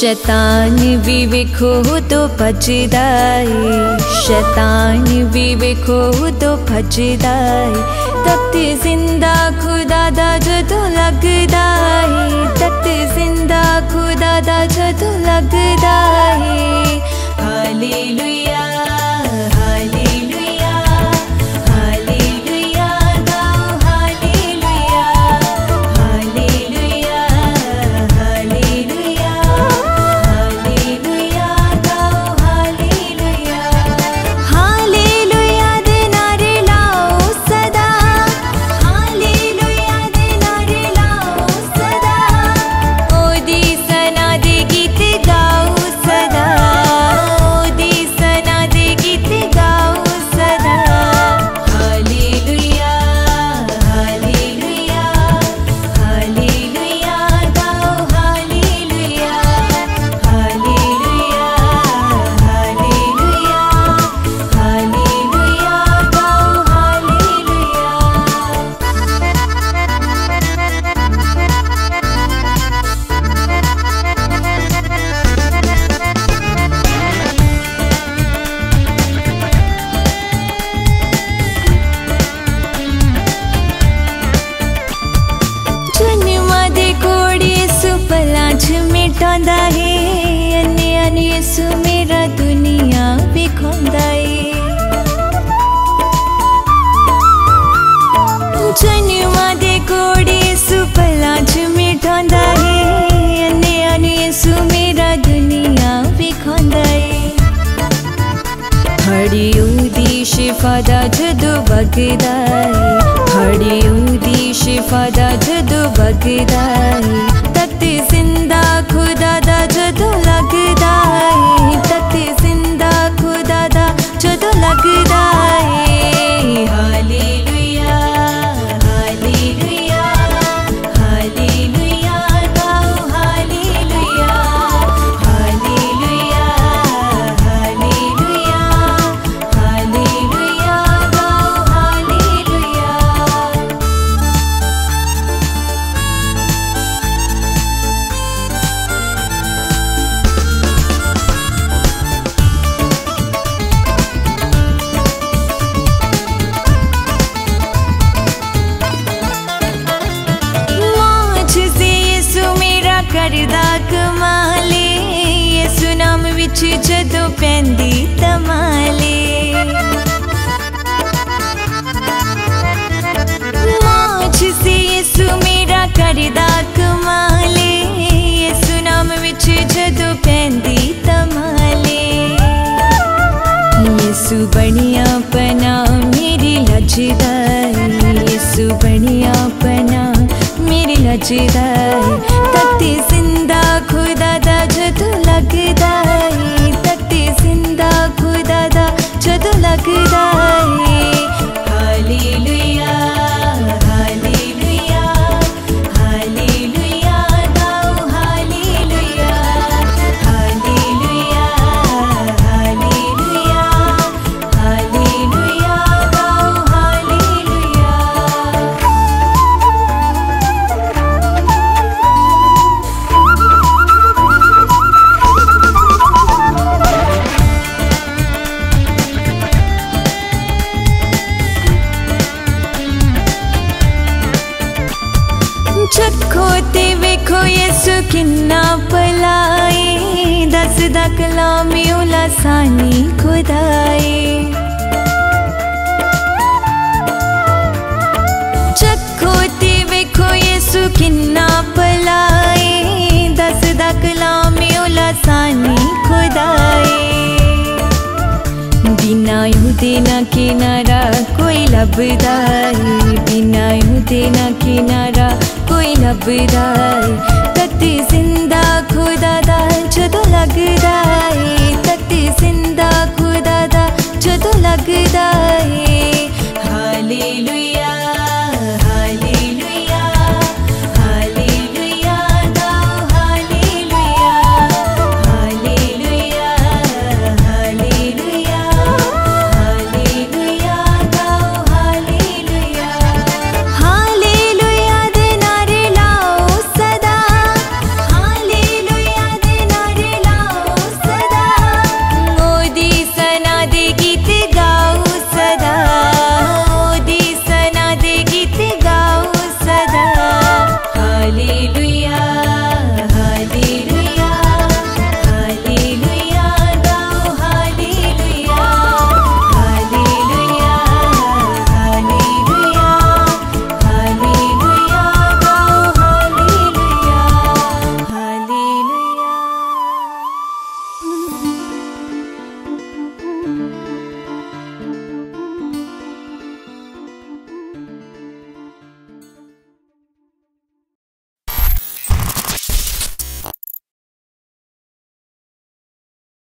शैतान भी वेखो तो भजदा है, शैतान भी वेखो तो भजदा है। तख्त जिंदा खुदा दा जदों लगदा है, तख्त जिंदा खुदा दा जदों लगदा है। हालेलुया हालेलुया हालेलुया गाओ हालेलुया हालेलुया हालेलुया हालेलुया गाओ हालेलुया। हालेलुया दे नारे लाओ सदा, हालेलुया दे नारे लाओ सदा। ओदी सना दे गीत गाओ सदा, ओदी सना दे गीत गाओ सदा। हालेलुया हालेलुया हालेलुया गाओ हालेलुया हालेलुया हालेलुया हालेलुया गाओ हालेलुया। जन्मा दे कोड़ी सुपला च मिटांदा है, अन्य यसु मेरा दुनिया विखांदा है। जन्मा दे कोड़ी सुपला च मिटांदा है, अन्य यसु मेरा दुनिया विखांदा है। हड़ी उदी शिफा दा जदों बगदा है, हड़ी उदी शिफा दा जदों बगदा है। तख्त जिंदा खुदा दा जदों लगदा है, तख्त जिंदा खुदा दा जदों लगदा है। हालेलुया हालेलुया हालेलुया गाओ हालेलुया हालेलुया हालेलुया हालेलुया गाओ हालेलुया। मौज से यसु मेरा करदा कमाले, यसु नाम विच जदों पैंदी तमाले। मौज से यसु मेरा करदा कमाले, यसु नाम विच जदों पैंदी तमाले। यसु बनिया पना मेरी लजदा है, यसु बनिया पना मेरी लजदा है। तख्त जिंदा खुदा दा जदों लगदा है, तख्त जिंदा खुदा दा जदों लगदा है। हालेलुया हालेलुया हालेलुया गाओ हालेलुया हालेलुया हालेलुया हालेलुया गाओ हालेलुया। चखो ते वेखो यसु किन्ना भलाए, दसदा कलाम उला सानी खुदाए। चखो ते वेखो यसु किन्ना भलाए, दसदा कलाम उला सानी खुदाए। बिना युदे ना किनारा कोई लभदा है, बिना युदे ना किनारा कोई लभदा है। तख्त जिंदा खुदा दा जदों लगदा है, तख्त जिंदा